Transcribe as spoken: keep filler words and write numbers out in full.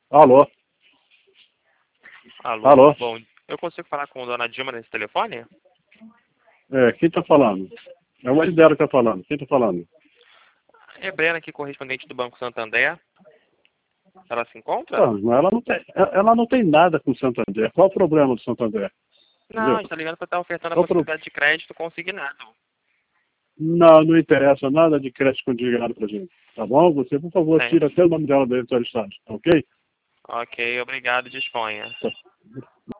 Alô? Alô, Alô? bom, eu consigo falar com a dona Dilma nesse telefone? É, quem tá falando? É o marido dela que tá falando. Quem tá falando? É Brena aqui, correspondente do Banco Santander. Ela se encontra? Ah, mas ela não tem, ela não tem nada com o Santander. Qual o problema do Santander? Não, a Entendeu? gente tá ligando para estar ofertando a Qual o pro... possibilidade de crédito consignado. Não, não interessa nada de crédito condigado pra gente. Tá bom? Você, por favor, Tem. tira até o nome dela da listagem, tá ok? Ok, obrigado, disponha. Tá.